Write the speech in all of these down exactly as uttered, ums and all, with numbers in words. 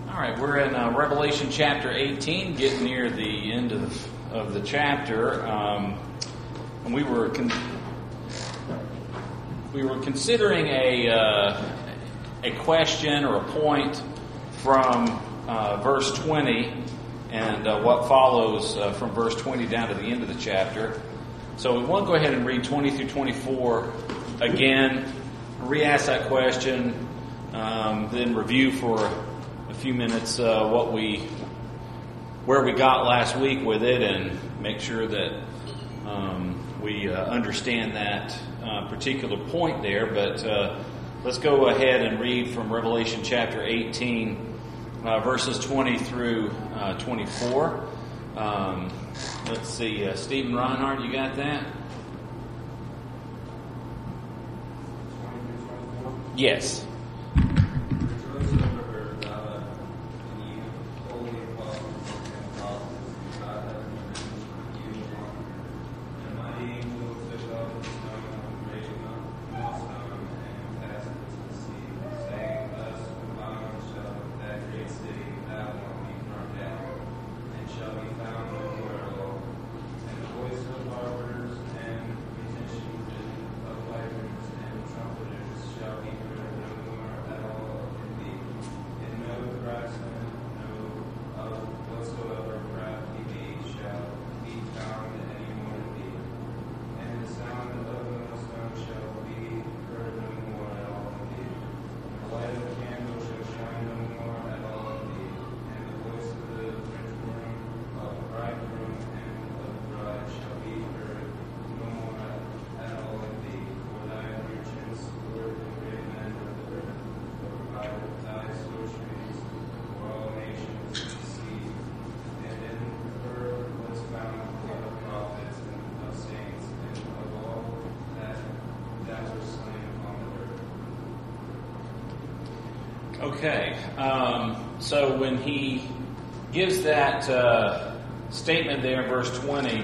All right, we're in uh, Revelation chapter eighteen, getting near the end of the, of the chapter, um, and we were con- we were considering a uh, a question or a point from uh, verse twenty and uh, what follows uh, from verse twenty down to the end of the chapter. So we want to go ahead and read twenty through twenty-four again, re-ask that question, um, then review for a few minutes uh, what we, where we got last week with it, and make sure that um, we uh, understand that uh, particular point there. But uh, let's go ahead and read from Revelation chapter eighteen, uh, verses twenty through uh, twenty-four. Um, let's see, uh, Stephen Reinhardt, you got that? Yes. Okay, um, so when he gives that uh, statement there in verse twenty,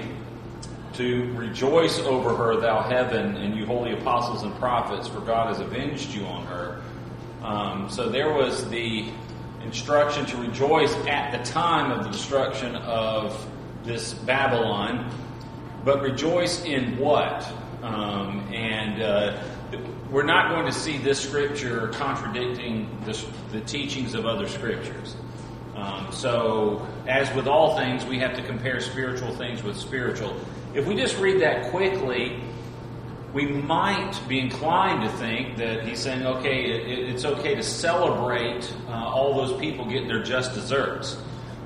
to rejoice over her, thou heaven, and you holy apostles and prophets, for God has avenged you on her. Um, so there was the instruction to rejoice at the time of the destruction of this Babylon, but rejoice in what? Um, and uh, we're not going to see this scripture contradicting the, the teachings of other scriptures. Um, so, as with all things, we have to compare spiritual things with spiritual. If we just read that quickly, we might be inclined to think that he's saying, okay, it, it's okay to celebrate uh, all those people getting their just desserts.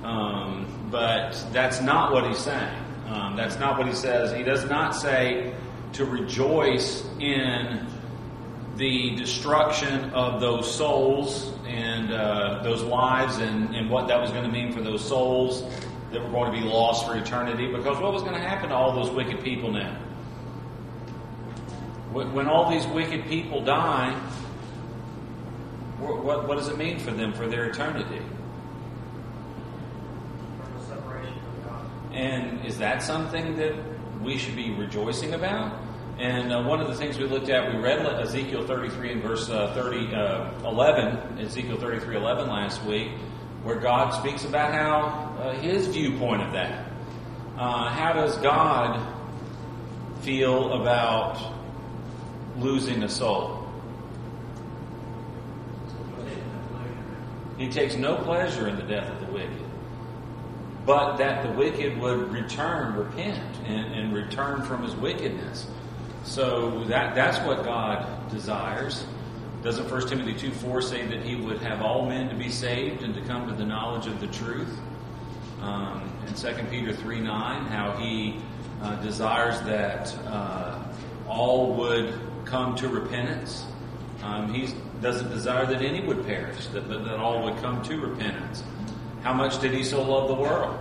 Um, but that's not what he's saying. Um, that's not what he says. He does not say to rejoice in the destruction of those souls and uh, those lives and, and what that was going to mean for those souls that were going to be lost for eternity. Because what was going to happen to all those wicked people now? When all these wicked people die, what, what does it mean for them for their eternity? Separation from God. And is that something that we should be rejoicing about? And uh, one of the things we looked at, we read Ezekiel thirty-three and verse uh, thirty, uh, eleven, Ezekiel thirty-three eleven last week, where God speaks about how uh, his viewpoint of that. Uh, how does God feel about losing a soul? He takes no pleasure in the death of the wicked, but that the wicked would return, repent, and, and return from his wickedness. So that that's what God desires. Doesn't First Timothy two four say that he would have all men to be saved and to come to the knowledge of the truth? Um, and Second Peter three nine, how he uh, desires that uh, all would come to repentance. Um, he doesn't desire that any would perish, that, but that all would come to repentance. How much did he so love the world?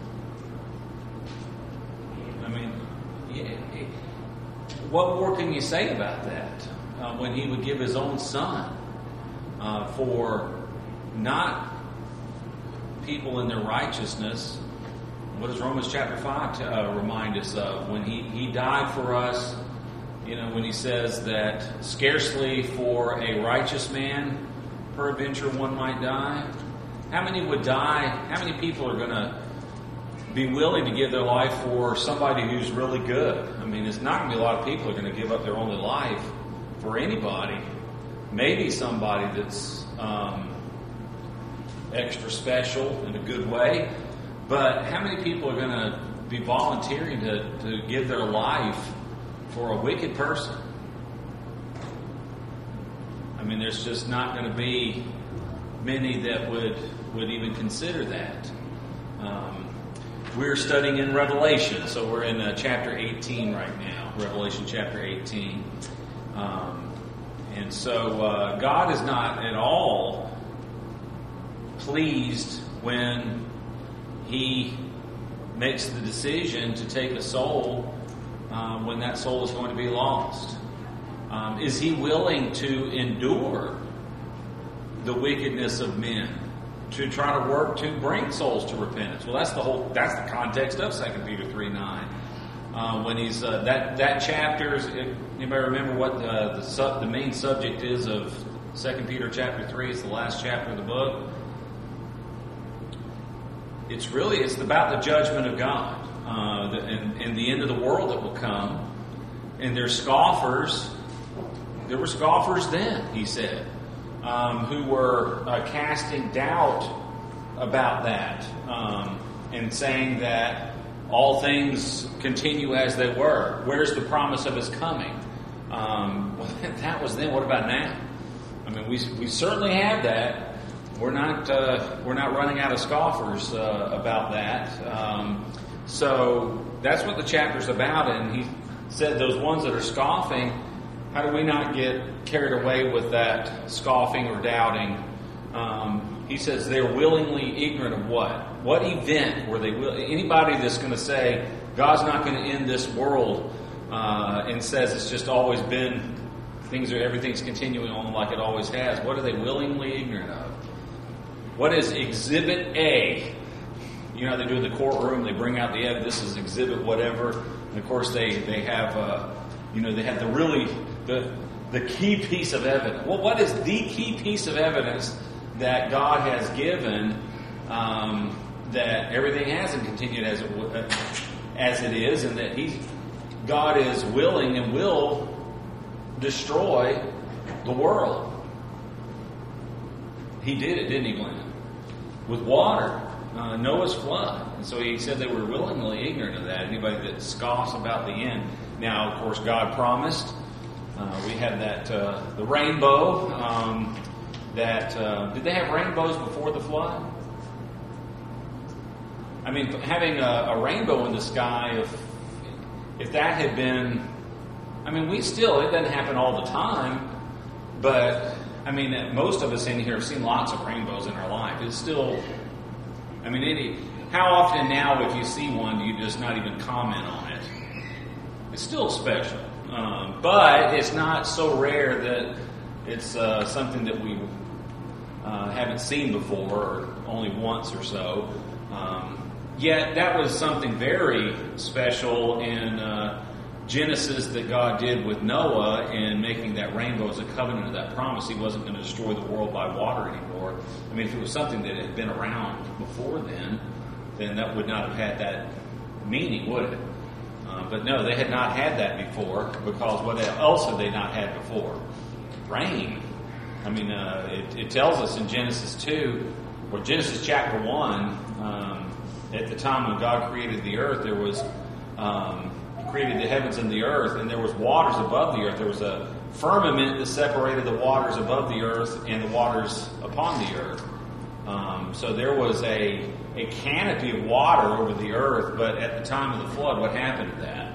I mean, yeah, what more can you say about that? Uh, when he would give his own son uh, for not people in their righteousness. What does Romans chapter five t- uh, remind us of? When he, he died for us, you know, when he says that scarcely for a righteous man peradventure one might die. How many would die? How many people are going to be willing to give their life for somebody who's really good? I mean, it's not going to be a lot of people who are going to give up their only life for anybody. Maybe somebody that's um, extra special in a good way. But how many people are going to be volunteering to, to give their life for a wicked person? I mean, there's just not going to be many that would, would even consider that. Um, we're studying in Revelation, so we're in uh, chapter eighteen right now, Revelation chapter eighteen. Um, and so uh, God is not at all pleased when He makes the decision to take a soul um, when that soul is going to be lost. Um, is He willing to endure the wickedness of men to try to work to bring souls to repentance? Well, that's the whole. That's the context of Second Peter three nine. Uh, when he's uh, that that chapter. Is, anybody remember what the the, sub, the main subject is of Second Peter chapter three? It's the last chapter of the book. It's really it's about the judgment of God uh, the, and, and the end of the world that will come. And there's scoffers. There were scoffers then, he said, um, who were uh, casting doubt about that um, and saying that all things continue as they were. Where's the promise of His coming? Um, well, that was then. What about now? I mean, we we certainly have that. We're not uh, we're not running out of scoffers uh, about that. Um, so that's what the chapter's about. And he said those ones that are scoffing, how do we not get carried away with that scoffing or doubting? Um, he says they're willingly ignorant of what? What event were they? Will- Anybody that's going to say God's not going to end this world uh, and says it's just always been things are everything's continuing on like it always has. What are they willingly ignorant of? What is Exhibit A? You know, they do in the courtroom. They bring out the evidence. This is Exhibit whatever, and of course they they have uh, you know they have the really the the key piece of evidence. Well, what is the key piece of evidence that God has given um, that everything hasn't continued as it uh, as it is, and that He God is willing and will destroy the world? He did it, didn't He, Glenn? With water, uh, Noah's flood. And so He said they were willingly ignorant of that. Anybody that scoffs about the end. Now, of course, God promised. Uh, we had that, uh, the rainbow. Um, that uh, did they have rainbows before the flood? I mean, having a, a rainbow in the sky, if, if that had been... I mean, we still, it doesn't happen all the time, but... I mean, most of us in here have seen lots of rainbows in our life. It's still, I mean, any, how often now if you see one do you just not even comment on it? It's still special. Um, but it's not so rare that it's uh, something that we uh, haven't seen before or only once or so. Um, yet that was something very special in uh, Genesis that God did with Noah in making that rainbow as a covenant of that promise. He wasn't going to destroy the world by water anymore. I mean, if it was something that had been around before then, then that would not have had that meaning, would it? Uh, but no, they had not had that before, because what else had they not had before? Rain. I mean, uh, it, it tells us in Genesis two, or Genesis chapter one, um, at the time when God created the earth, there was... Um, created the heavens and the earth, and there was waters above the earth. There was a firmament that separated the waters above the earth and the waters upon the earth. Um, so there was a a canopy of water over the earth, but at the time of the flood, what happened to that?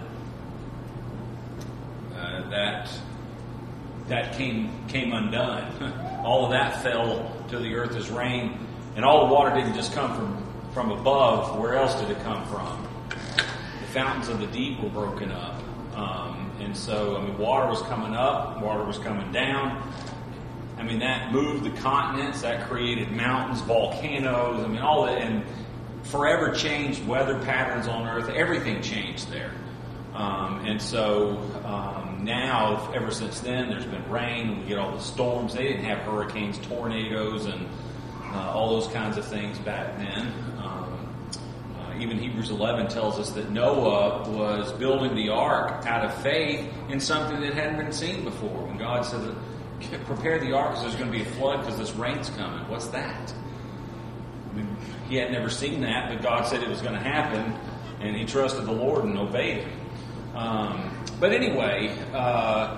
Uh, that that came came undone. All of that fell to the earth as rain, and all the water didn't just come from, from above. Where else did it come from? Fountains of the deep were broken up. Um, and so, I mean, water was coming up, water was coming down. I mean, that moved the continents, that created mountains, volcanoes, I mean, all that, and forever changed weather patterns on Earth. Everything changed there. Um, and so, um, now, ever since then, there's been rain, and we get all the storms. They didn't have hurricanes, tornadoes, and uh, all those kinds of things back then. Um, uh, even Hebrews eleven tells us that Noah was building the ark out of faith in something that hadn't been seen before. When God said, prepare the ark because there's going to be a flood because this rain's coming. What's that? I mean, he had never seen that, but God said it was going to happen, and he trusted the Lord and obeyed him. Um, but anyway, uh,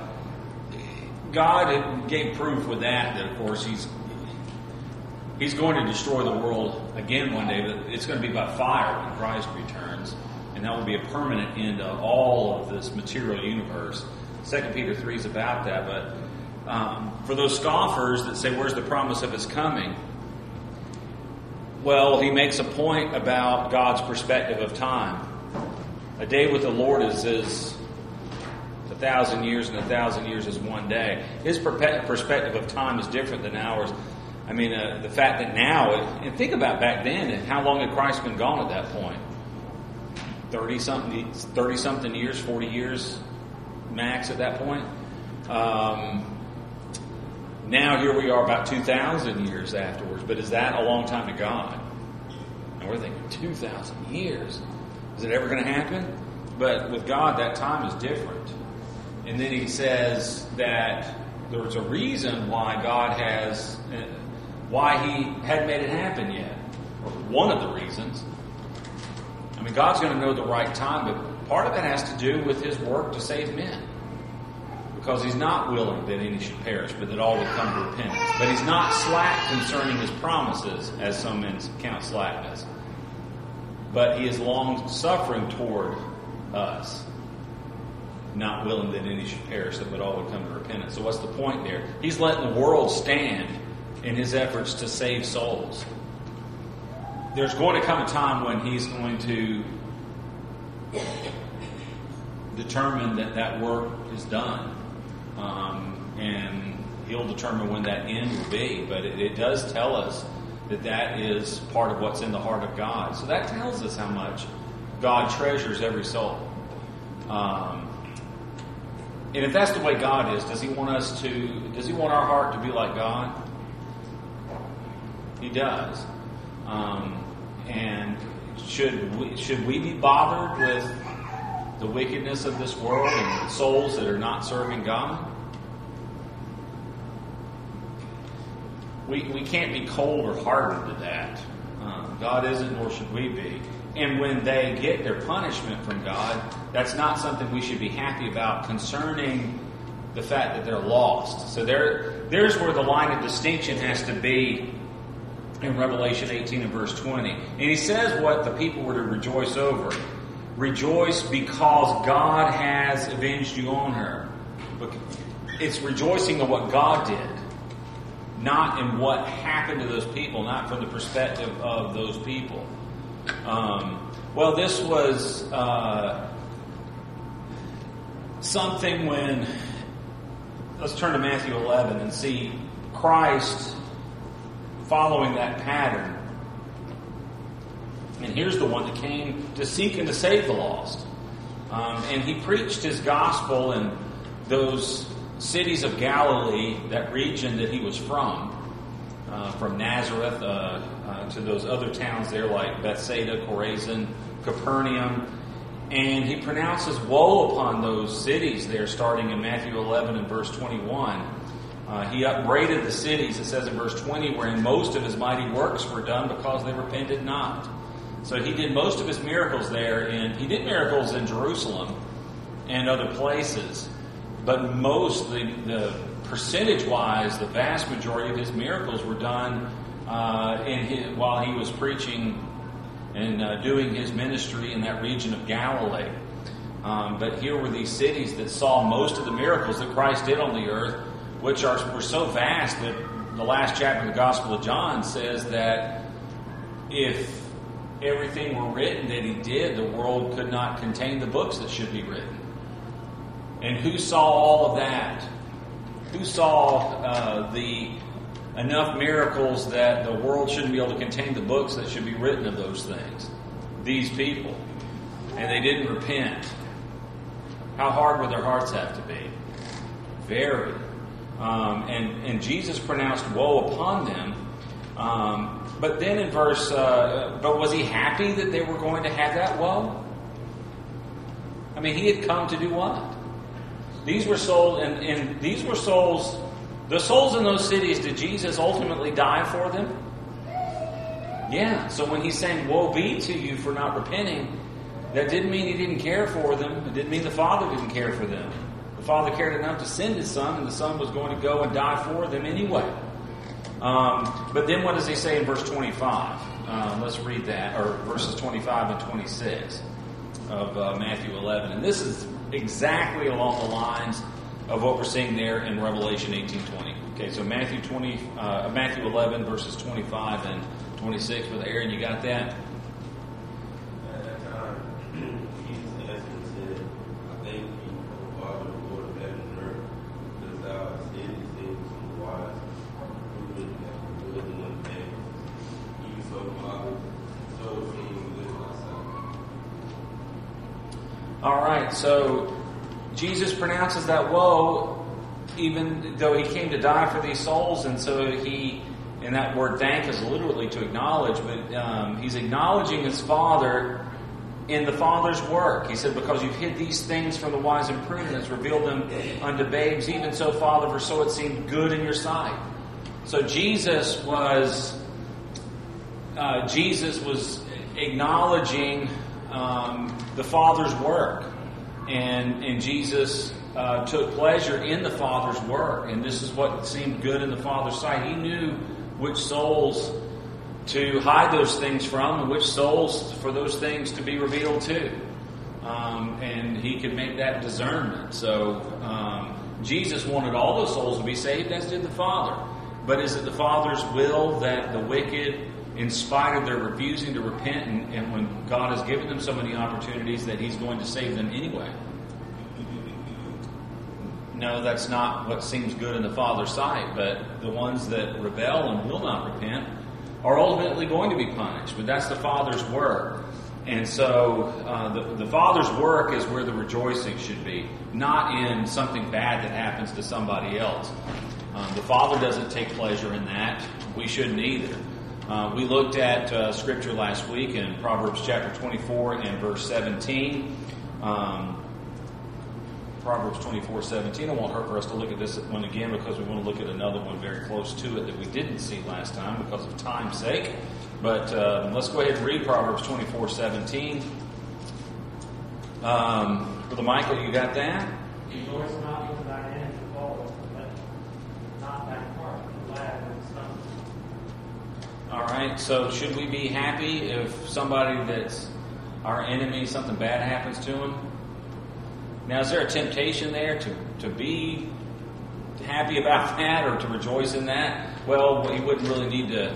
God gave proof with that that, of course, he's he's going to destroy the world again one day, but it's going to be by fire when Christ returns, and that will be a permanent end of all of this material universe. Second Peter three is about that, but um, for those scoffers that say, where's the promise of his coming? Well, he makes a point about God's perspective of time. A day with the Lord is, is a thousand years, and a thousand years is one day. His perspective of time is different than ours. I mean, uh, the fact that now, and think about back then, and how long had Christ been gone at that point? thirty-something, thirty-something years, forty years max at that point. Um, now here we are about two thousand years afterwards, but is that a long time to God? And we're thinking, two thousand years? Is it ever going to happen? But with God, that time is different. And then he says that there's a reason why God has, why he hadn't made it happen yet. Or one of the reasons. I mean, God's going to know the right time, but part of it has to do with his work to save men. Because he's not willing that any should perish, but that all would come to repentance. But he's not slack concerning his promises, as some men count slackness. But he is long-suffering toward us, not willing that any should perish, but all would come to repentance. So what's the point there? He's letting the world stand in his efforts to save souls. There's going to come a time when he's going to determine that that work is done. Um, and he'll determine when that end will be. But it, it does tell us that that is part of what's in the heart of God. So that tells us how much God treasures every soul. Um, and if that's the way God is, does he want us to, does he want our heart to be like God? He does. Um, and should we, should we be bothered with the wickedness of this world and souls that are not serving God? We we can't be cold or hardened to that. Um, God isn't, nor should we be. And when they get their punishment from God, that's not something we should be happy about concerning the fact that they're lost. So there, there's where the line of distinction has to be in Revelation eighteen and verse twenty. And he says what the people were to rejoice over. Rejoice because God has avenged you on her. It's rejoicing in what God did, not in what happened to those people, not from the perspective of those people. Um, well, this was uh, something when, let's turn to Matthew eleven and see Christ following that pattern. And here's the one that came to seek and to save the lost. Um, and he preached his gospel in those cities of Galilee, that region that he was from, uh, from Nazareth uh, uh, to those other towns there like Bethsaida, Chorazin, Capernaum. And he pronounces woe upon those cities there, starting in Matthew eleven and verse twenty-one. Uh, he upbraided the cities, it says in verse twenty, wherein most of his mighty works were done because they repented not. So he did most of his miracles there, and he did miracles in Jerusalem and other places. But most, the, the percentage-wise, the vast majority of his miracles were done uh, in his, while he was preaching and uh, doing his ministry in that region of Galilee. Um, but here were these cities that saw most of the miracles that Christ did on the earth, which are were so vast that the last chapter of the Gospel of John says that if everything were written that he did, the world could not contain the books that should be written. And who saw all of that? Who saw uh, the enough miracles that the world shouldn't be able to contain the books that should be written of those things? These people. And they didn't repent. How hard would their hearts have to be? Very. Um, and, and Jesus pronounced woe upon them. Um, but then in verse, uh, but was he happy that they were going to have that woe? I mean, he had come to do what? These were souls, and, and these were souls, the souls in those cities, did Jesus ultimately die for them? Yeah, so when he's saying, woe be to you for not repenting, that didn't mean he didn't care for them. It didn't mean the Father didn't care for them. The Father cared enough to send His Son, and the Son was going to go and die for them anyway. Um, but then what does he say in verse twenty-five? Uh, let's read that, or verses twenty-five and twenty-six of uh, Matthew eleven. And this is exactly along the lines of what we're seeing there in Revelation eighteen twenty. Okay, so Matthew twenty, uh, Matthew eleven, verses twenty-five and twenty-six. Brother Aaron, you got that? At that time, Jesus answered and said, I thank thee, O Father, Lord of heaven and earth, because thou hast hid these things from the wise, and proved it that good and unfailing. Even so, Father, so seeing good in thyself. All right, so Jesus pronounces that woe, even though he came to die for these souls, and so he, and that word thank is literally to acknowledge, but um, he's acknowledging his Father in the Father's work. He said, because you've hid these things from the wise and prudent, has revealed them unto babes, even so, Father, for so it seemed good in your sight. So Jesus was, uh, Jesus was acknowledging um, the Father's work, and and Jesus uh, took pleasure in the Father's work, and this is what seemed good in the Father's sight. He knew which souls to hide those things from, and which souls for those things to be revealed to, um, and he could make that discernment. So um, Jesus wanted all those souls to be saved, as did the Father. But is it the Father's will that the wicked, in spite of their refusing to repent, and, and when God has given them so many opportunities, that He's going to save them anyway? No, that's not what seems good in the Father's sight. But the ones that rebel and will not repent are ultimately going to be punished. But that's the Father's work. And so uh, the, the Father's work is where the rejoicing should be, not in something bad that happens to somebody else. Um, the Father doesn't take pleasure in that. We shouldn't either. Uh, we looked at uh, Scripture last week in Proverbs chapter twenty-four and verse seventeen. Um, Proverbs twenty-four seventeen. It won't hurt for us to look at this one again, because we want to look at another one very close to it that we didn't see last time because of time's sake. But uh, let's go ahead and read Proverbs twenty-four seventeen. Um, Brother Michael, you got that? Rejoice not when thine enemies fall, but not thine heart be glad when it stumbles. All right, so should we be happy if somebody that's our enemy, something bad happens to him? Now, is there a temptation there to, to be happy about that or to rejoice in that? Well, he wouldn't really need to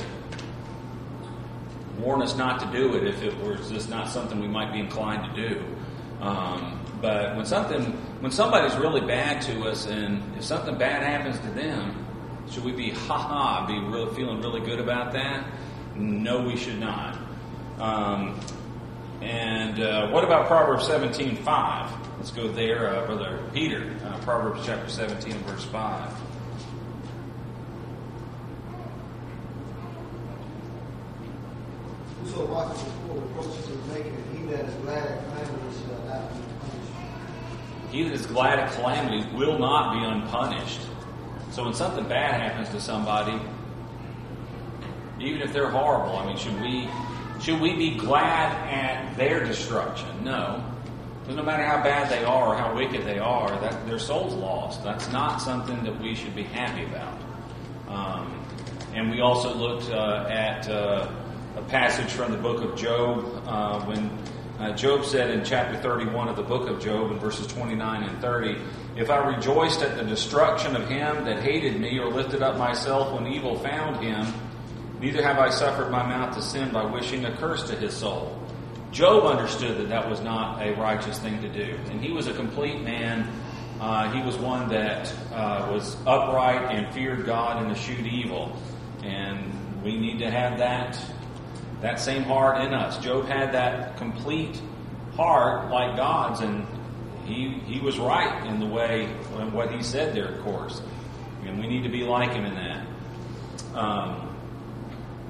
warn us not to do it if it was just not something we might be inclined to do. Um, but when something, when somebody's really bad to us, and if something bad happens to them, should we be ha ha, be really feeling really good about that? No, we should not. Um, and uh, what about Proverbs seventeen five? Let's go there, uh, Brother Peter. Uh, Proverbs chapter seventeen and verse five. Whoso watches the poor approaches his maker, and he that is glad at calamity shall not be punished. He that is glad at calamity will not be unpunished. So when something bad happens to somebody, even if they're horrible, I mean, should we should we be glad at their destruction? No. Because no matter how bad they are or how wicked they are, that their soul's lost. That's not something that we should be happy about. Um, and we also looked uh, at uh, a passage from the book of Job uh, when uh, Job said in chapter thirty-one of the book of Job in verses twenty-nine and thirty, if I rejoiced at the destruction of him that hated me, or lifted up myself when evil found him, neither have I suffered my mouth to sin by wishing a curse to his soul. Job understood that that was not a righteous thing to do. And he was a complete man. Uh, he was one that uh, was upright and feared God and eschewed evil. And we need to have that that same heart in us. Job had that complete heart like God's, and he he was right in the way, in what he said there, of course. And we need to be like him in that. Um,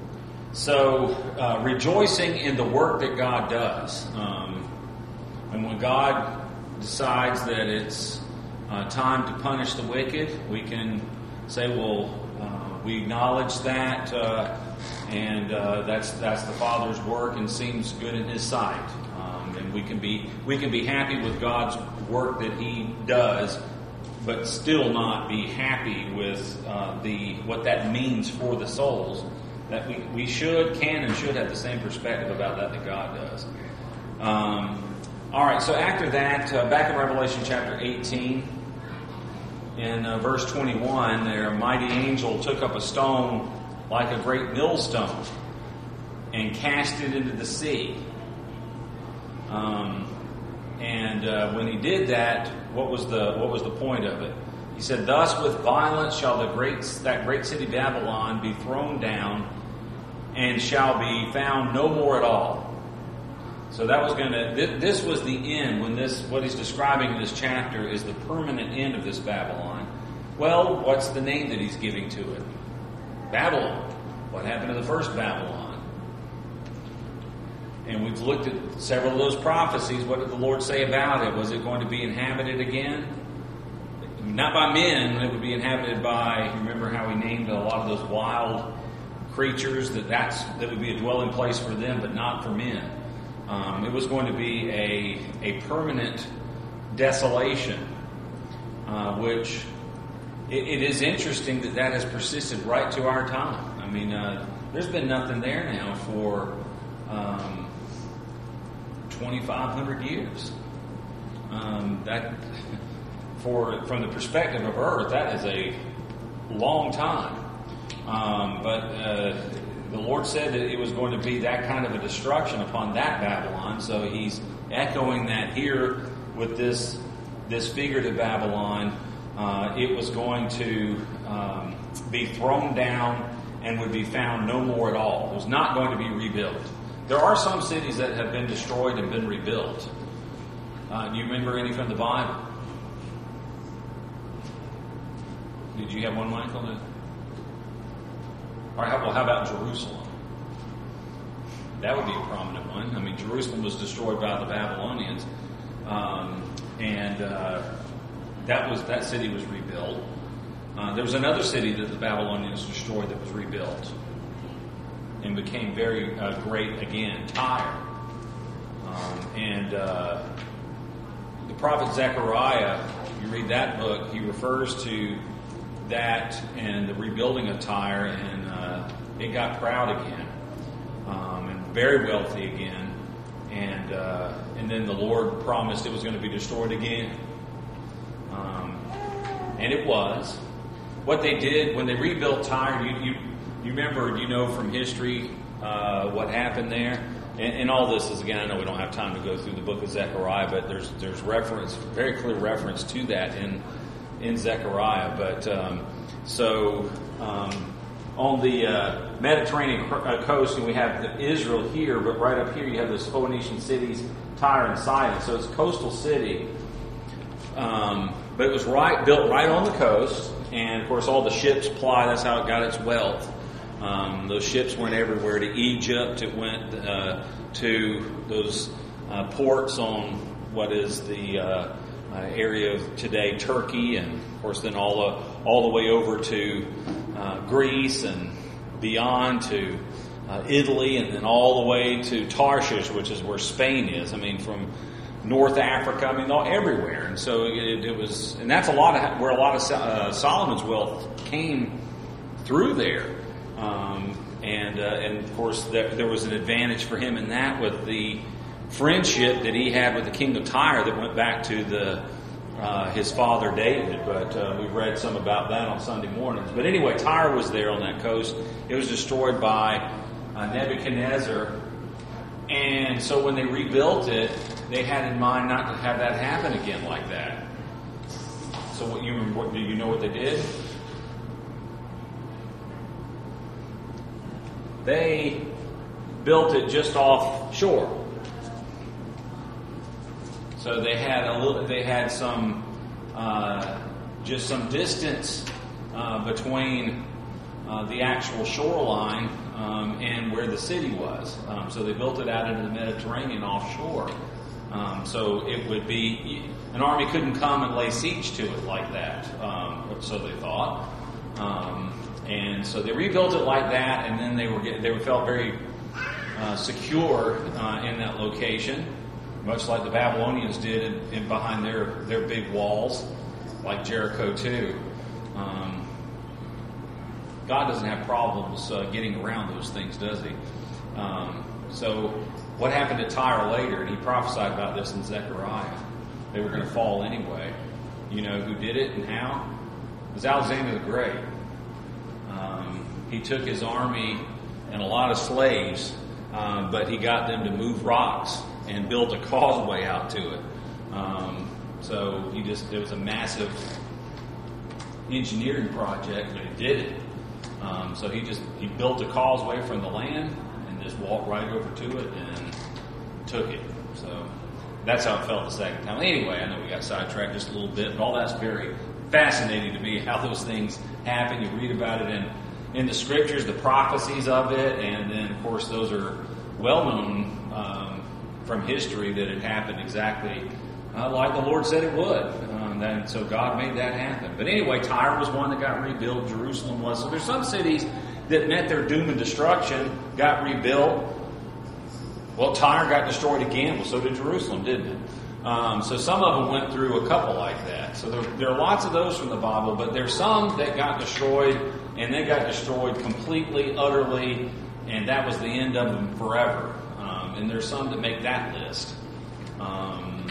so uh, rejoicing in the work that God does. Um, and when God decides that it's uh, time to punish the wicked, we can say, well, uh, we acknowledge that, uh, and uh, that's that's the Father's work and seems good in His sight. Um, and we can be we can be happy with God's work that He does, but still not be happy with uh, the what that means for the souls. That we, we should, can, and should have the same perspective about that that God does. Um, all right, so after that, uh, back in Revelation chapter eighteen, in uh, verse twenty-one, there a mighty angel took up a stone like a great millstone and cast it into the sea. Um, and uh, when he did that, what was the what was the point of it? He said, "Thus with violence shall the great that great city Babylon be thrown down, and shall be found no more at all." So that was going to. This, this was the end. When this, what he's describing in this chapter, is the permanent end of this Babylon. Well, what's the name that he's giving to it? Babylon. What happened to the first Babylon? And we've looked at several of those prophecies. What did the Lord say about it? Was it going to be inhabited again? Not by men. It would be inhabited by. Remember how he named a lot of those wild creatures? That that's that would be a dwelling place for them, but not for men. Um, it was going to be a a permanent desolation, uh, which it, it is interesting that that has persisted right to our time. I mean, uh, there's been nothing there now for um, twenty-five hundred years. Um, that, for from the perspective of Earth, that is a long time. Um, but uh, the Lord said that it was going to be that kind of a destruction upon that Babylon. So He's echoing that here with this this figurative Babylon. Uh, it was going to um, be thrown down and would be found no more at all. It was not going to be rebuilt. There are some cities that have been destroyed and been rebuilt. Uh, do you remember any from the Bible? Did you have one, Michael? That... Or how, well, how about Jerusalem? That would be a prominent one. I mean, Jerusalem was destroyed by the Babylonians, um, and uh, that was that city was rebuilt. Uh, there was another city that the Babylonians destroyed that was rebuilt and became very uh, great again, Tyre. Um, and uh, the prophet Zechariah, you read that book, he refers to that and the rebuilding of Tyre, and uh, it got proud again, um, and very wealthy again, and uh, and then the Lord promised it was going to be destroyed again, um, and it was. What they did when they rebuilt Tyre, you you, you remember, you know from history uh, what happened there, and, and all this is, again, I know we don't have time to go through the book of Zechariah, but there's there's reference, very clear reference to that in. in Zechariah. But um, so um, on the uh, Mediterranean coast, and we have the Israel here, but right up here you have those Phoenician cities, Tyre and Sidon. So it's a coastal city, um, but it was right built right on the coast, and of course all the ships ply. That's how it got its wealth. Um, those ships went everywhere, to Egypt. It went uh, to those uh, ports on what is the uh, Uh, area of today Turkey, and of course then all the all the way over to uh, Greece and beyond to uh, Italy, and then all the way to Tarshish, which is where Spain is. I mean, from North Africa, I mean, all, everywhere. And so it, it was, and that's a lot of where a lot of uh, Solomon's wealth came through there. Um, and uh, and of course there, there was an advantage for him in that with the friendship that he had with the king of Tyre that went back to the uh, his father David. But uh, we read some about that on Sunday mornings. But anyway, Tyre was there on that coast. It was destroyed by uh, Nebuchadnezzar. And so when they rebuilt it, they had in mind not to have that happen again like that. So what you what, do you know what they did? They built it just offshore. So they had a little. They had some, uh, just some distance uh, between uh, the actual shoreline um, and where the city was. Um, so they built it out into the Mediterranean offshore. Um, so it would be, an army couldn't come and lay siege to it like that, um, so they thought. Um, and so they rebuilt it like that, and then they were get, they felt very uh, secure uh, in that location, much like the Babylonians did in, in behind their, their big walls, like Jericho too. Um, God doesn't have problems uh, getting around those things, does he? Um, so what happened to Tyre later? And he prophesied about this in Zechariah. They were going to fall anyway. You know who did it and how? It was Alexander the Great. Um, he took his army and a lot of slaves, um, but he got them to move rocks and built a causeway out to it. Um, so he just, it was a massive engineering project, but he did it. Um, so he just, he built a causeway from the land and just walked right over to it and took it. So that's how it felt the second time. Anyway, I know we got sidetracked just a little bit, but all that's very fascinating to me, how those things happen. You read about it in, in the scriptures, the prophecies of it, and then, of course, those are well-known um, from history that it happened exactly uh, like the Lord said it would. Um, and so God made that happen. But anyway, Tyre was one that got rebuilt. Jerusalem was. So there's some cities that met their doom and destruction, got rebuilt. Well, Tyre got destroyed again. Well, so did Jerusalem, didn't it? Um, so some of them went through a couple like that. So there, there are lots of those from the Bible, but there's some that got destroyed, and they got destroyed completely, utterly, and that was the end of them forever. Um, and there's some that make that list. Um,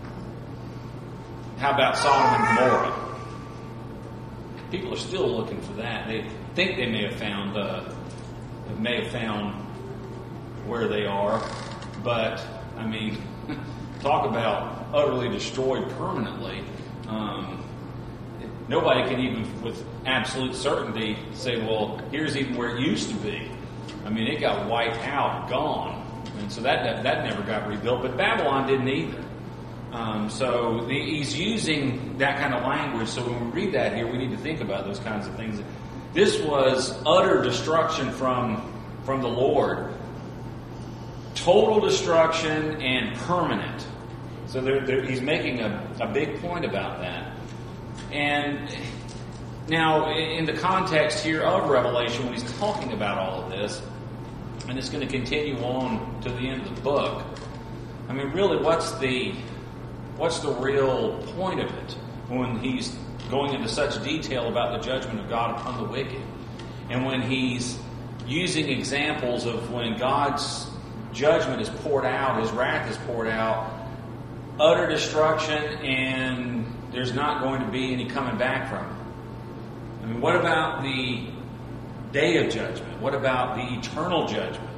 how about Sodom and Gomorrah? People are still looking for that. They think they may have found, uh, may have found where they are, but I mean. Talk about utterly destroyed permanently. Um, nobody can even with absolute certainty say, well, here's even where it used to be. I mean, it got wiped out, gone. And so that that, that never got rebuilt. But Babylon didn't either. Um, so the, he's using that kind of language. So when we read that here, we need to think about those kinds of things. This was utter destruction from, from the Lord. Total destruction and permanent. So they're, they're, he's making a, a big point about that. And now, in the context here of Revelation, when he's talking about all of this, and it's going to continue on to the end of the book, I mean, really, what's the what's the real point of it when he's going into such detail about the judgment of God upon the wicked? And when he's using examples of when God's judgment is poured out, his wrath is poured out, utter destruction, and there's not going to be any coming back from it. I mean, what about the day of judgment? What about the eternal judgment?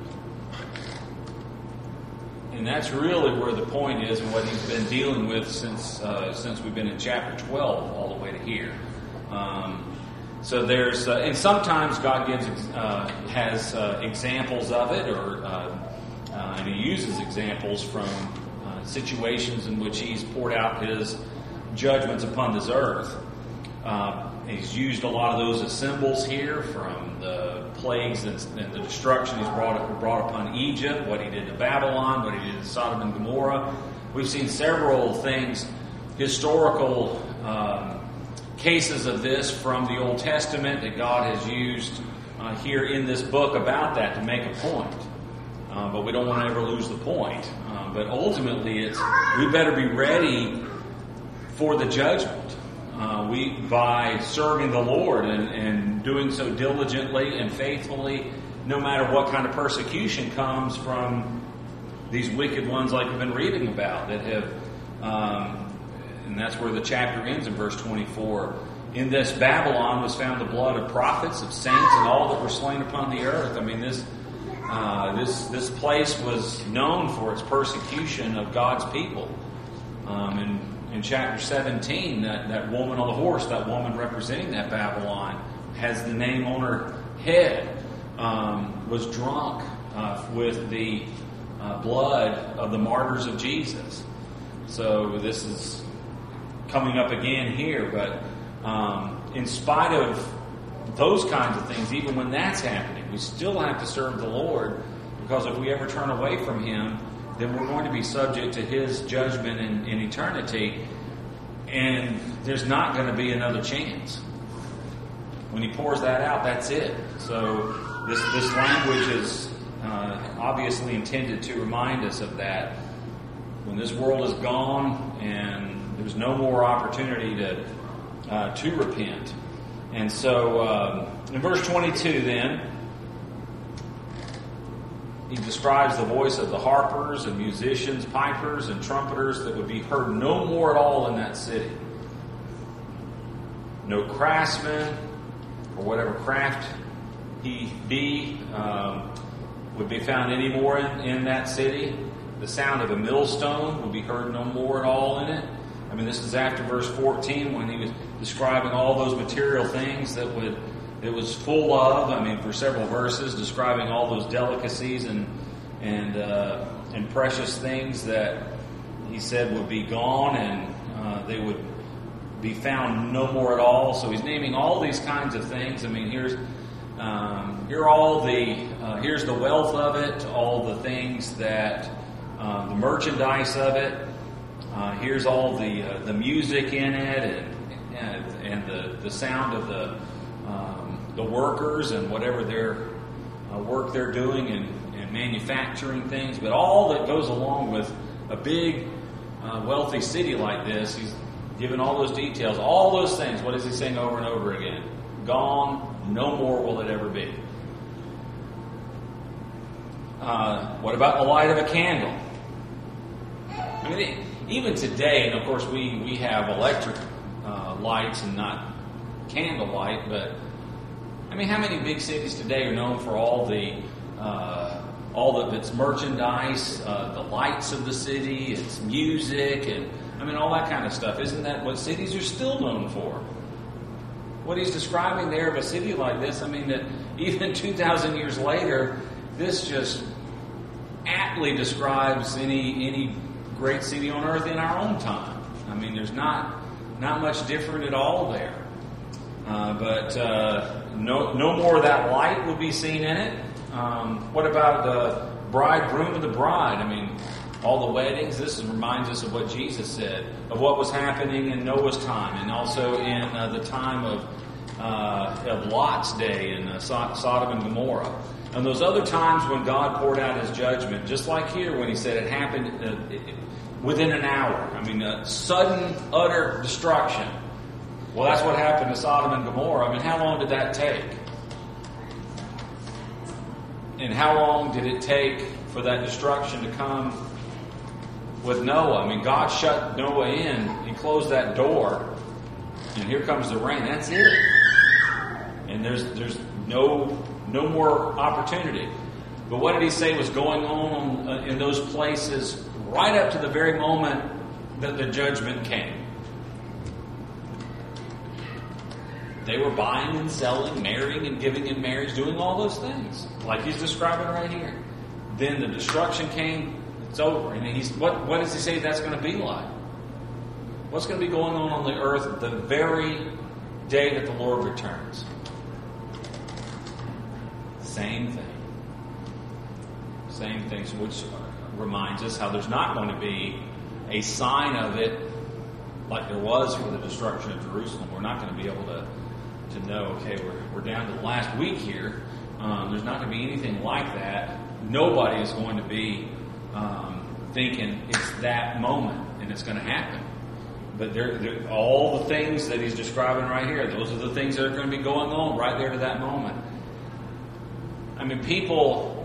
And that's really where the point is and what he's been dealing with since uh, since we've been in chapter twelve all the way to here. Um, so there's, uh, and sometimes God gives uh, has uh, examples of it, or uh, Uh, and he uses examples from uh, situations in which he's poured out his judgments upon this earth. Uh, he's used a lot of those as symbols here, from the plagues and, and the destruction he's brought, brought upon Egypt, what he did to Babylon, what he did to Sodom and Gomorrah. We've seen several things, historical um, cases of this from the Old Testament that God has used uh, here in this book about that to make a point. Uh, but we don't want to ever lose the point. Uh, but ultimately, it's we better be ready for the judgment. Uh, we by serving the Lord and, and doing so diligently and faithfully, no matter what kind of persecution comes from these wicked ones, like we've been reading about, that have, um, and that's where the chapter ends in verse twenty-four. In this Babylon was found the blood of prophets, of saints, and all that were slain upon the earth. I mean, this. Uh, this this place was known for its persecution of God's people. Um, in, in chapter seventeen, that, that woman on the horse, that woman representing that Babylon, has the name on her head, um, was drunk uh, with the uh, blood of the martyrs of Jesus. So this is coming up again here, but um, in spite of those kinds of things, even when that's happening, We still have to serve the Lord, because if we ever turn away from Him, then we're going to be subject to His judgment in, in eternity, and there's not going to be another chance. When He pours that out, that's it. So this, this language is uh, obviously intended to remind us of that. When this world is gone and there's no more opportunity to uh, to repent. And so um, in verse twenty-two then, he describes the voice of the harpers and musicians, pipers and trumpeters that would be heard no more at all in that city. No craftsman, or whatever craft he be, um, would be found anymore in, in that city. The sound of a millstone would be heard no more at all in it. I mean, this is after verse fourteen, when he was describing all those material things that would it was full of. I mean, for several verses, describing all those delicacies and and uh, and precious things that he said would be gone, and uh, they would be found no more at all. So he's naming all these kinds of things. I mean, here's um, here are all the uh, here's the wealth of it, all the things that uh, the merchandise of it. Uh, here's all the uh, the music in it, and and, and the the sound of the um, the workers and whatever their uh, work they're doing in, in manufacturing things. But all that goes along with a big uh, wealthy city like this, he's given all those details, all those things. What is he saying over and over again? Gone, no more will it ever be. Uh, what about the light of a candle? I mean, it, even today, and of course we, we have electric uh, lights and not candle light, but I mean, how many big cities today are known for all the uh, all of its merchandise, uh, the lights of the city, its music, and I mean all that kind of stuff? Isn't that what cities are still known for? What he's describing there of a city like this, I mean, that even two thousand years later, this just aptly describes any any great city on earth in our own time. I mean, there's not not much different at all there. Uh, but uh, no no more of that light would be seen in it. Um, what about the bridegroom and the bride? I mean, all the weddings. This reminds us of what Jesus said, of what was happening in Noah's time, and also in uh, the time of uh, of Lot's day in uh, Sodom and Gomorrah. And those other times when God poured out His judgment, just like here when He said it happened uh, it, within an hour. I mean, uh, sudden, utter destruction. Well, that's what happened to Sodom and Gomorrah. I mean, how long did that take? And how long did it take for that destruction to come with Noah? I mean, God shut Noah in. He closed that door. And here comes the rain. That's it. And there's there's no no more opportunity. But what did He say was going on uh, in those places right up to the very moment that the judgment came? They were buying and selling, marrying and giving in marriage, doing all those things, like he's describing right here. Then the destruction came, it's over. And he's what, what does he say that's going to be like? What's going to be going on on the earth the very day that the Lord returns? Same thing. Same things, which reminds us how there's not going to be a sign of it like there was for the destruction of Jerusalem. We're not going to be able to to know, okay, we're, we're down to the last week here. Um, there's not going to be anything like that. Nobody is going to be um, thinking it's that moment and it's going to happen. But they're, they're, all the things that he's describing right here, those are the things that are going to be going on right there to that moment. I mean, people,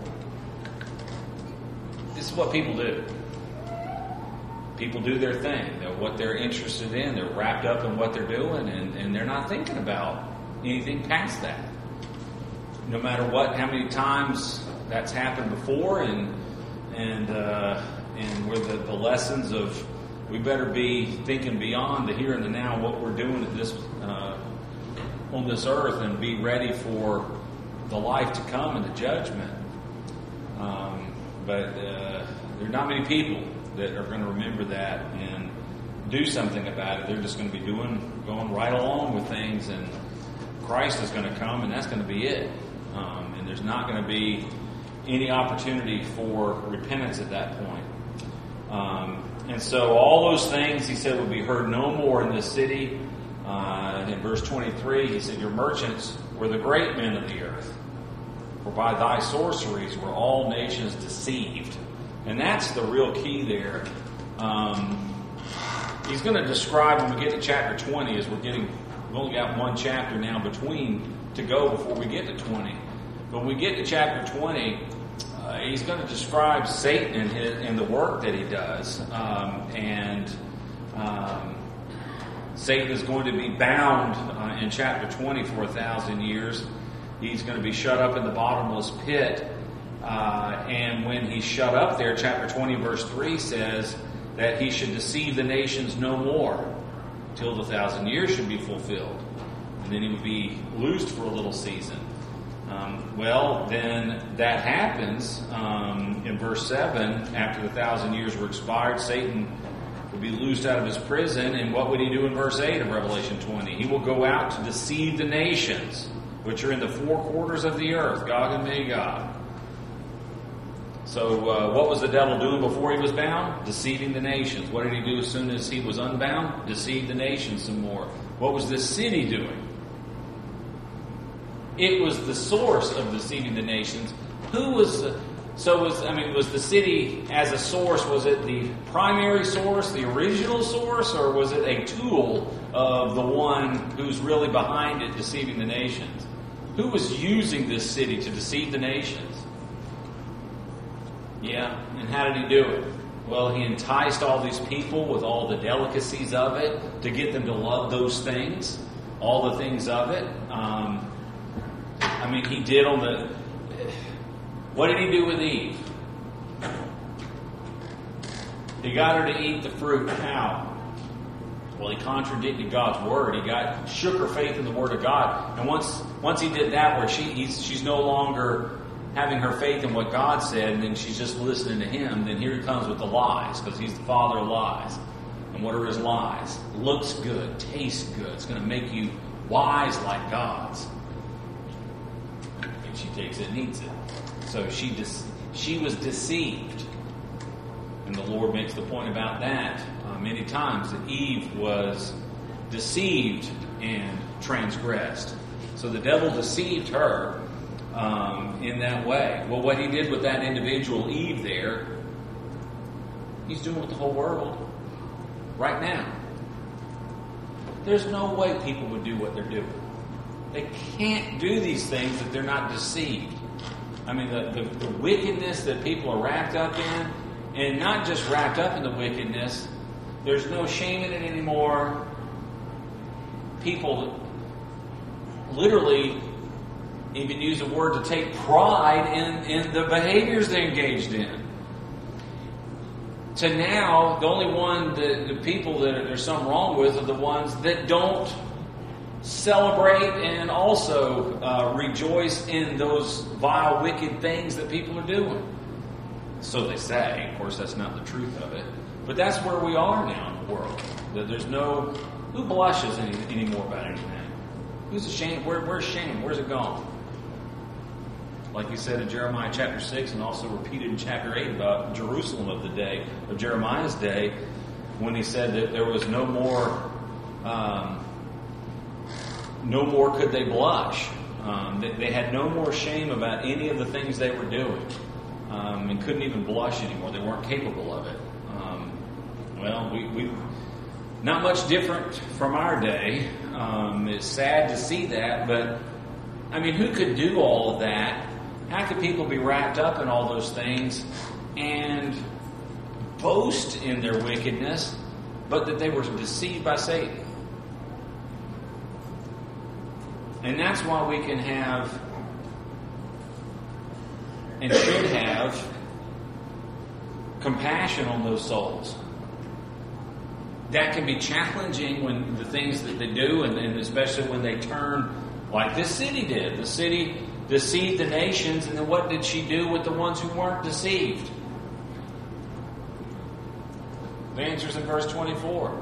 this is what people do. People do their thing. They're what they're interested in. They're wrapped up in what they're doing, and, and they're not thinking about anything past that. No matter what, how many times that's happened before, and and uh, and where the, the lessons of we better be thinking beyond the here and the now, what we're doing at this uh, on this earth, and be ready for the life to come and the judgment. Um, but uh, there are not many people that are going to remember that and do something about it. They're just going to be doing, going right along with things, and Christ is going to come, and that's going to be it. Um, and And there's not going to be any opportunity for repentance at that point. Um, and so all those things, he said, would be heard no more in this city. Uh, in verse twenty-three, he said, your merchants were the great men of the earth. For by thy sorceries were all nations deceived. And that's the real key there. Um, he's going to describe when we get to chapter twenty, as we're getting, we've only got one chapter now between to go before we get to twenty. But when we get to chapter twenty, uh, he's going to describe Satan and, his, and the work that he does. Um, and um, Satan is going to be bound uh, in chapter twenty for a thousand years. He's going to be shut up in the bottomless pit. Uh, and when he's shut up there, chapter twenty, verse three says that he should deceive the nations no more till the thousand years should be fulfilled. And then he would be loosed for a little season. Um, well, then that happens um, in verse seven. After the thousand years were expired, Satan would be loosed out of his prison. And what would he do in verse eight of Revelation twenty? He will go out to deceive the nations, which are in the four quarters of the earth, Gog and Magog. So uh, what was the devil doing before he was bound? Deceiving the nations. What did he do as soon as he was unbound? Deceive the nations some more. What was this city doing? It was the source of deceiving the nations. Who was... Uh, so was, I mean, was the city as a source, was it the primary source, the original source, or was it a tool of the one who's really behind it, deceiving the nations? Who was using this city to deceive the nations? Yeah, and how did he do it? Well, he enticed all these people with all the delicacies of it to get them to love those things, all the things of it. Um, I mean, he did on the... What did he do with Eve? He got her to eat the fruit. How? Well, he contradicted God's word. He got shook her faith in the word of God. And once once he did that, where she he's, she's no longer having her faith in what God said, and then she's just listening to him, then here he comes with the lies, because he's the father of lies. And what are his lies? Looks good, tastes good. It's going to make you wise like God's. And she takes it and eats it. So she de- she was deceived. And the Lord makes the point about that uh, many times, that Eve was deceived and transgressed. So the devil deceived her um, in that way. Well, what he did with that individual Eve there, he's doing with the whole world right now. There's no way people would do what they're doing. They can't do these things if they're not deceived. I mean, the, the, the wickedness that people are wrapped up in, and not just wrapped up in the wickedness, there's no shame in it anymore. People literally even use the word to take pride in, in the behaviors they engaged in. To now, the only one, that, the people that there's something wrong with are the ones that don't celebrate and also uh, rejoice in those vile, wicked things that people are doing. So they say. Of course, that's not the truth of it. But that's where we are now in the world. That there's no... Who blushes any, anymore about anything? Who's ashamed? Where, where's shame? Where's it gone? Like he said in Jeremiah chapter six, and also repeated in chapter eight about Jerusalem of the day, of Jeremiah's day, when he said that there was no more... Um, No more could they blush. Um, they, they had no more shame about any of the things they were doing, um, and couldn't even blush anymore. They weren't capable of it. Um, well, we, we not much different from our day. Um, it's sad to see that, but I mean, who could do all of that? How could people be wrapped up in all those things and boast in their wickedness, but that they were deceived by Satan? And that's why we can have, and should have, compassion on those souls. That can be challenging when the things that they do, and, and especially when they turn like this city did. The city deceived the nations, and then what did she do with the ones who weren't deceived? The answer's in verse twenty-four.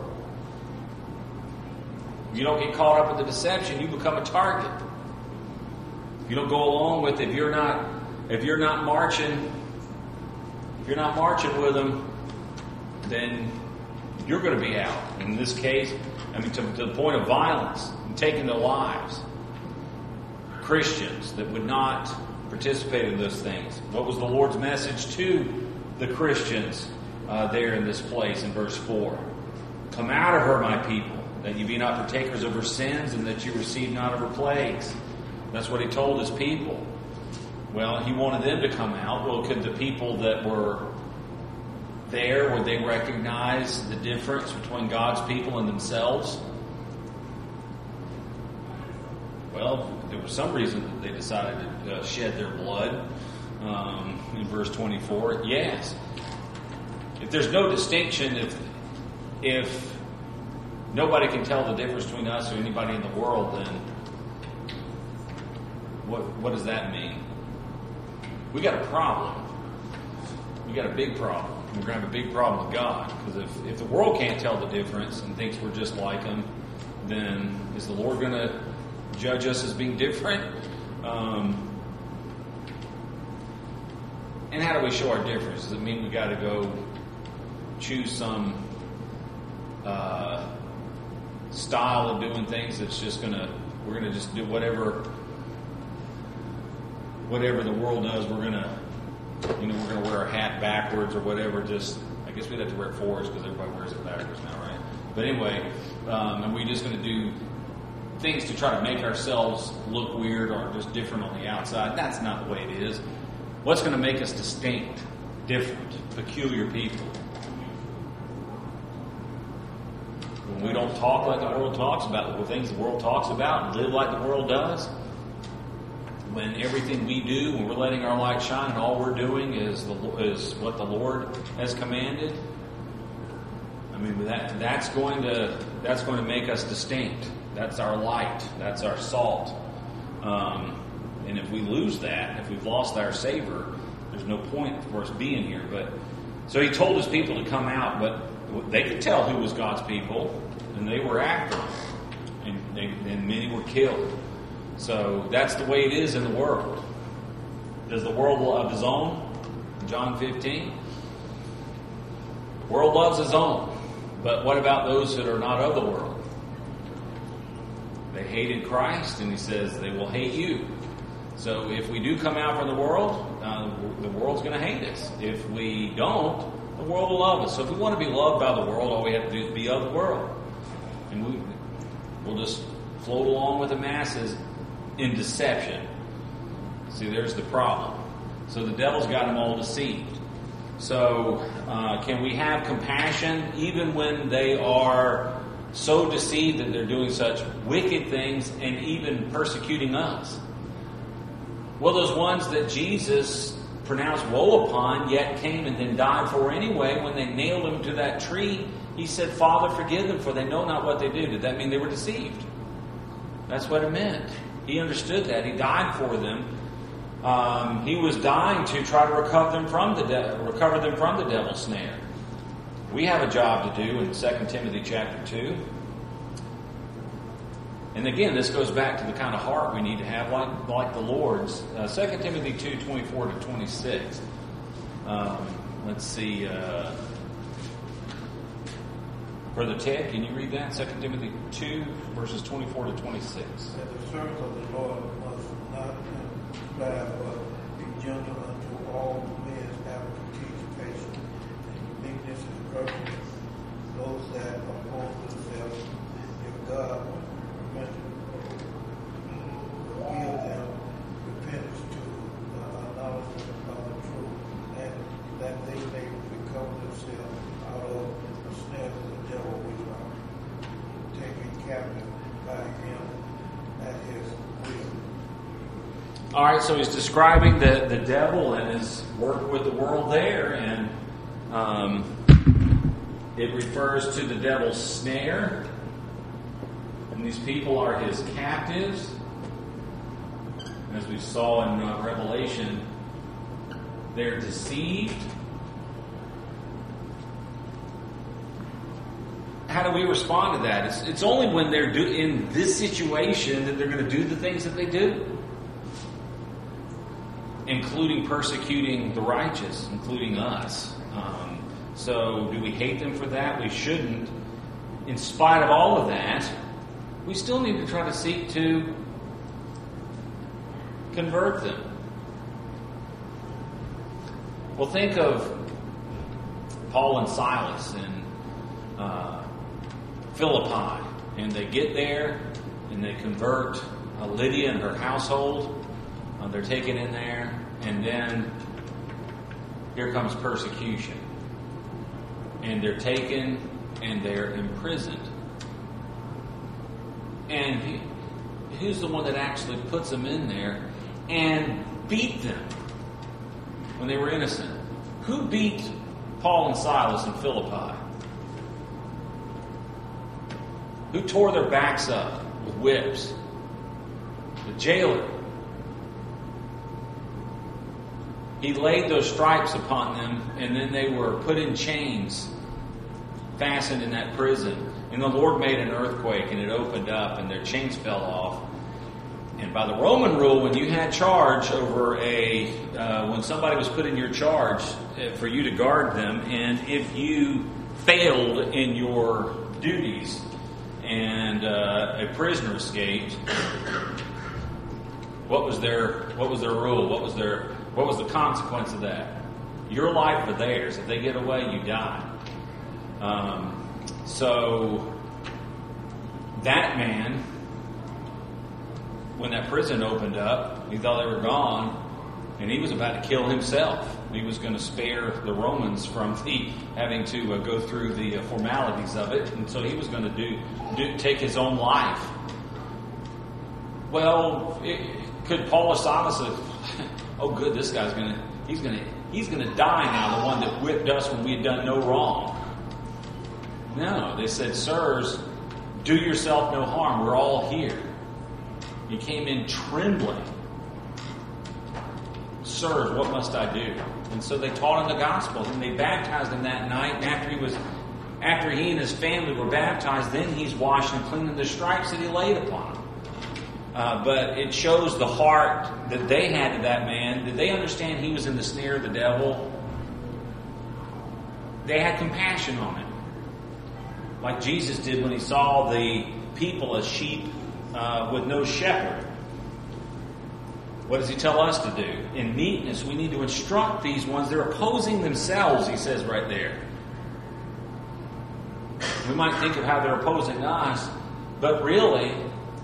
You don't get caught up in the deception, you become a target. If you don't go along with it, if you're not, if you're not marching, if you're not marching with them, then you're going to be out. In this case, I mean, to, to the point of violence and taking their lives. Christians that would not participate in those things. What was the Lord's message to the Christians uh, there in this place in verse four? Come out of her, my people, that you be not partakers of her sins, and that you receive not of her plagues. That's what he told his people. Well, he wanted them to come out. Well, could the people that were there, would they recognize the difference between God's people and themselves? Well, there was some reason that they decided to uh, shed their blood um, in verse twenty-four. Yes. If there's no distinction, if if nobody can tell the difference between us or anybody in the world, then what what does that mean? We got a problem. We got a big problem. We're going to have a big problem with God. Because if, if the world can't tell the difference and thinks we're just like them, then is the Lord going to judge us as being different? Um, and how do we show our difference? Does it mean we got to go choose some uh, style of doing things that's just going to, we're going to just do whatever, whatever the world does, we're going to, you know, we're going to wear our hat backwards or whatever. Just, I guess we'd have to wear it forwards because everybody wears it backwards now, right? But anyway, um, and we're just going to do things to try to make ourselves look weird or just different on the outside. That's not the way it is. What's going to make us distinct, different, peculiar people? When we don't talk like the world talks about, the things the world talks about, and live like the world does. When everything we do, when we're letting our light shine, and all we're doing is the, is what the Lord has commanded. I mean, that that's going to that's going to make us distinct. That's our light. That's our salt. Um, and if we lose that, if we've lost our savor, there's no point for us being here. But so he told his people to come out, but they could tell who was God's people, and they were after him, and, they, and many were killed. So that's the way it is in the world. Does the world love his own? John fifteen. The world loves his own. But what about those that are not of the world? They hated Christ, and he says they will hate you. So if we do come out from the world, uh, the world's going to hate us. If we don't, the world will love us. So if we want to be loved by the world, all we have to do is be of the world. And we, we'll just float along with the masses in deception. See, there's the problem. So the devil's got them all deceived. So uh, can we have compassion even when they are so deceived that they're doing such wicked things and even persecuting us? Well, those ones that Jesus pronounced woe upon, yet came and then died for anyway, when they nailed him to that tree, he said, Father, forgive them, for they know not what they do. Did that mean they were deceived? That's what it meant. He understood that. He died for them. Um, he was dying to try to recover them from the de- recover them from the devil's snare. We have a job to do in Second Timothy chapter two. And again, this goes back to the kind of heart we need to have, like like the Lord's. Uh, Second Timothy two, twenty-four to twenty-six. Um, let's see. Uh, Brother Ted, can you read that? Second Timothy two, verses twenty-four to twenty-six. That the servant of the Lord must not bad, but be gentle unto all men, having to teach patience and meekness and virtue. Those that oppose themselves, if God will give them repentance to the acknowledgement of the truth, and that they may recover themselves out of the snares of the devil, which are taken captive by him at his will. All right, so he's describing the, the devil and his work with the world there, and um, it refers to the devil's snare. And these people are his captives. As we saw in uh, Revelation, they're deceived. How do we respond to that? It's, it's only when they're do, in this situation that they're going to do the things that they do. including persecuting the righteous, including us. Um, so do we hate them for that? We shouldn't. In spite of all of that, we still need to try to seek to convert them. Well, think of Paul and Silas in uh, Philippi, and they get there and they convert uh, Lydia and her household. Uh, they're taken in there, and then here comes persecution, and they're taken and they're imprisoned. And he, who's the one that actually puts them in there and beat them when they were innocent? Who beat Paul and Silas in Philippi? Who tore their backs up with whips? The jailer. He laid those stripes upon them, and then they were put in chains, fastened in that prison. And the Lord made an earthquake, and it opened up, and their chains fell off. And by the Roman rule, when you had charge over a, uh, when somebody was put in your charge uh, for you to guard them, and if you failed in your duties and uh, a prisoner escaped, what was their what was their rule? What was their what was the consequence of that? Your life or theirs. If they get away, you die. Um, so that man, when that prison opened up, he thought they were gone, and he was about to kill himself. He was going to spare the Romans from the, having to uh, go through the uh, formalities of it, and so he was going to do, do take his own life. Well, it, could Paul or Silas have, oh, good, this guy's going to he's going to he's going to die now, the one that whipped us when we had done no wrong. No, they said, sirs, do yourself no harm. We're all here. He came in trembling. Sirs, what must I do? And so they taught him the gospel, and they baptized him that night. And after he was, after he and his family were baptized, then he's washing and cleaning the stripes that he laid upon him. Uh, but it shows the heart that they had to that man. Did they understand he was in the snare of the devil? They had compassion on him, like Jesus did when he saw the people as sheep uh, with no shepherd. What does he tell us to do? In meekness, we need to instruct these ones. They're opposing themselves, he says right there. We might think of how they're opposing us, but really,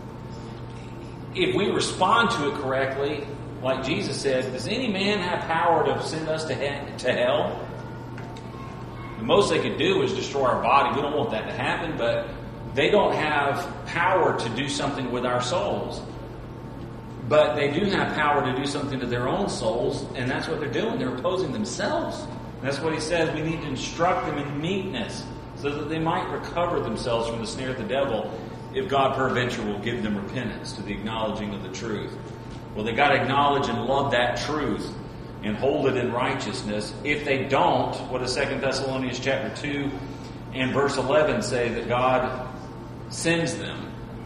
if we respond to it correctly, like Jesus said, does any man have power to send us to, he- to hell? The most they could do is destroy our body. We don't want that to happen, but they don't have power to do something with our souls. But they do have power to do something to their own souls, and that's what they're doing. They're opposing themselves. And that's what he says. We need to instruct them in meekness so that they might recover themselves from the snare of the devil if God peradventure will give them repentance to the acknowledging of the truth. Well, they got to acknowledge and love that truth and hold it in righteousness. If they don't, what does Second Thessalonians chapter two and verse eleven say? That God sends them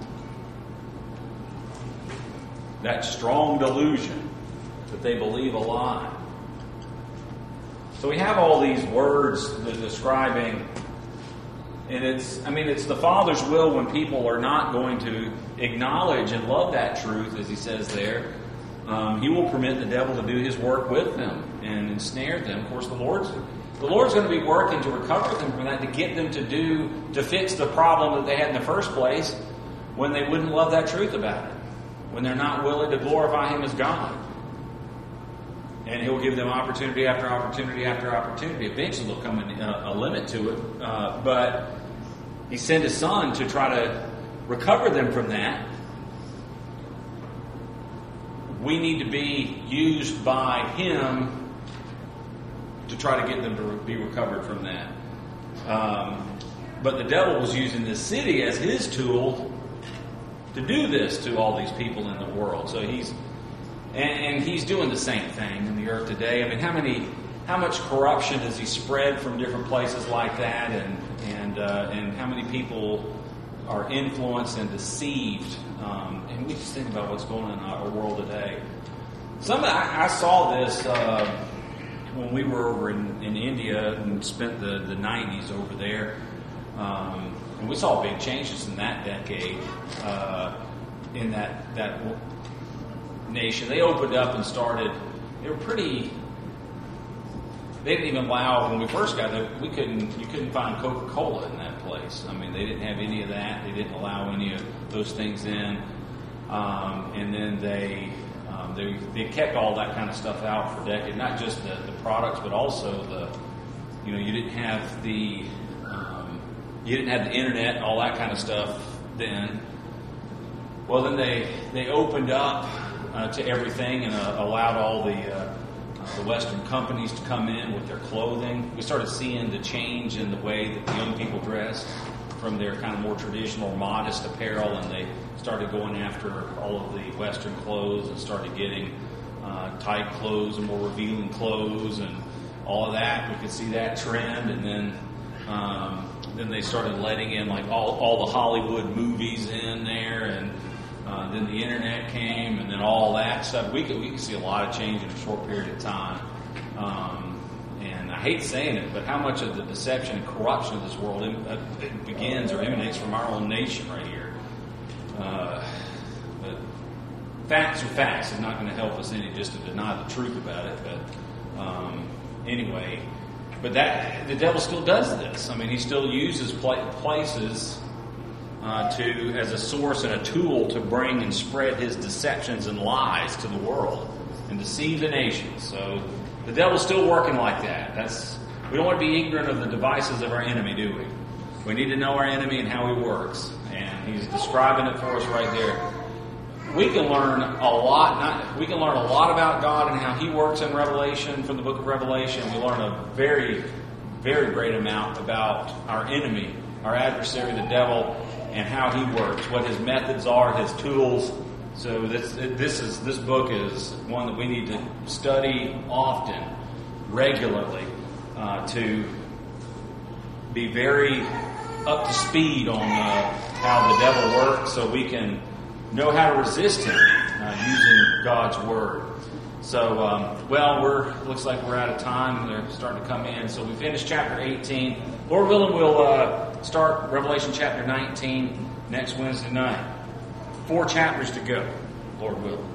that strong delusion that they believe a lie. So we have all these words that are describing, and it's, I mean, it's the Father's will when people are not going to acknowledge and love that truth, as he says there. Um, he will permit the devil to do his work with them and ensnare them. Of course, the Lord's the Lord's going to be working to recover them from that, to get them to do, to fix the problem that they had in the first place when they wouldn't love that truth about it, when they're not willing to glorify him as God. And he'll give them opportunity after opportunity after opportunity. Eventually there'll come a, a limit to it. Uh, but he sent his son to try to recover them from that. We need to be used by him to try to get them to be recovered from that. Um, but the devil was using this city as his tool to do this to all these people in the world. So he's and, and he's doing the same thing in the earth today. I mean, how many, how much corruption has he spread from different places like that, and and uh, and how many people are influenced and deceived? Um, and we just think about what's going on in our world today. Some I, I saw this uh, when we were over in, in India and spent the, the nineties over there. Um, and we saw big changes in that decade uh, in that that nation. They opened up and started. They were pretty. They didn't even allow when we first got there. We couldn't. You couldn't find Coca-Cola in that place. I mean, they didn't have any of that. They didn't allow any of those things in. Um, and then they, um, they they kept all that kind of stuff out for decades. Not just the, the products, but also the. You know, you didn't have the. Um, you didn't have the internet and all that kind of stuff then. Well, then they they opened up uh, to everything and uh, allowed all the. Uh, the Western companies to come in with their clothing. We started seeing the change in the way that the young people dressed from their kind of more traditional, modest apparel, and they started going after all of the Western clothes and started getting uh, tight clothes and more revealing clothes and all of that. We could see that trend, and then um, then they started letting in like all, all the Hollywood movies in there, and Uh, then the internet came, and then all that stuff. We could we could see a lot of change in a short period of time. Um, and I hate saying it, but how much of the deception and corruption of this world im- uh, it begins or emanates from our own nation right here? Uh, but facts are facts. It's not going to help us any just to deny the truth about it. But um, anyway, but that the devil still does this. I mean, he still uses pla- places. Uh, to as a source and a tool to bring and spread his deceptions and lies to the world and deceive the nations. So the devil's still working like that. That's we don't want to be ignorant of the devices of our enemy, do we? We need to know our enemy and how he works. And he's describing it for us right there. We can learn a lot. Not we can learn a lot about God and how he works in Revelation from the book of Revelation. We learn a very, very great amount about our enemy, our adversary, the devil, and how he works, what his methods are, his tools. So this this is this book is one that we need to study often, regularly, uh, to be very up to speed on uh, how the devil works, so we can know how to resist him uh, using God's word. So, um, well, we're looks like we're out of time. They're starting to come in. So we finished chapter eighteen. Lord willing, we'll uh, start Revelation chapter nineteen next Wednesday night. Four chapters to go, Lord willing.